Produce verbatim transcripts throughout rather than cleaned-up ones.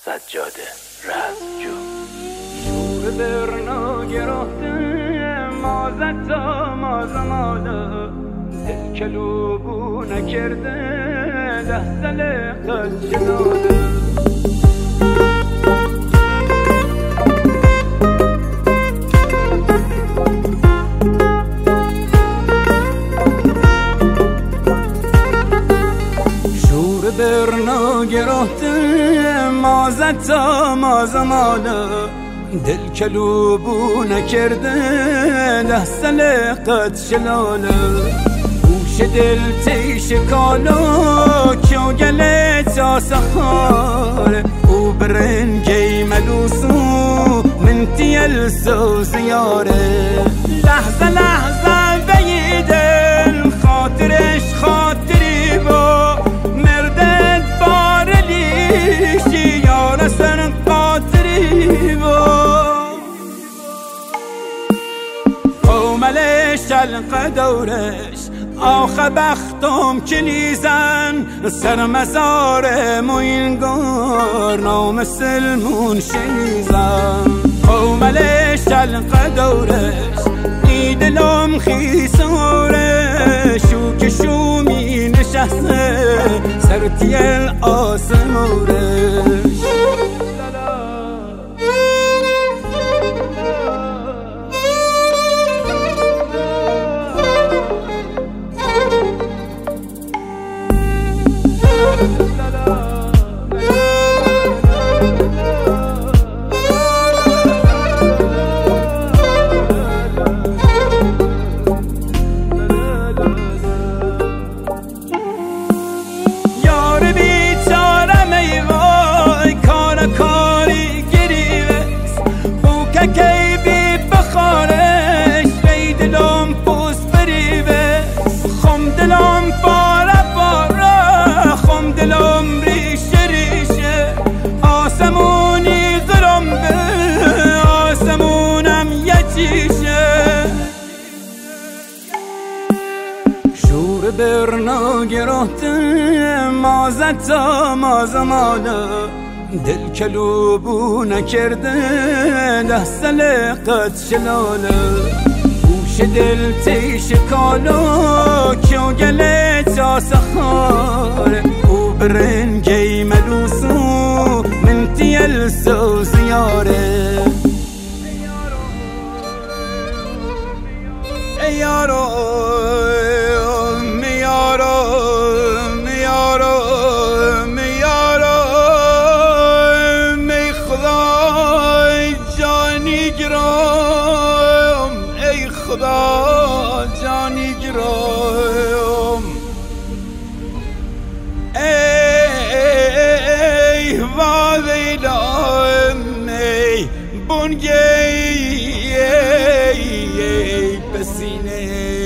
سجاده رزمجو. شور برنا گرفته مازت تا مازماده، دل کلوبو نکرده لحظل قد جناده. شور برنا گرفته مازت تا مازماده، دل کلوبو نکرده لحظل قد شلاله. گوش دل تیش کالو کیو گله تا سخاره، او برنگی ملوسو من تیل سو زیاره. لحظه لحظه بی دل خاطرش خاطری با مردت بار لیشی یار سر قاطری با. قوملش شلق دورش آخه بختم کلیزن، سر مزار موینگار نام سلمون شیزن. قوملش شلق دورش ای دلم خیسارش، شو که شو می نشسته سر تیل آسمارش. شور برنا گرفته مازت تا مازماده، دل کلوبو نکرده لحظل قد شلاله. گوش دل تیش کالو کیو گله تا سخاره، او برنگی ملوسو من تیل سو زیاره. ای یارو خدا جانی گرایم، ای وادیدم ای بونگی ای پسینه.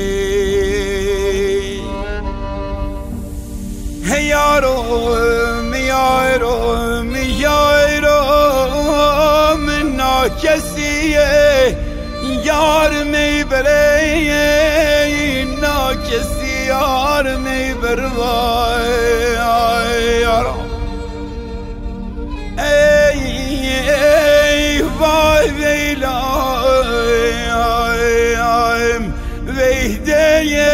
ای یارو میارو میارو من ناکسیه یار میبره نا کسی یار میبره. وای یارو ای ای وای ویلا ویده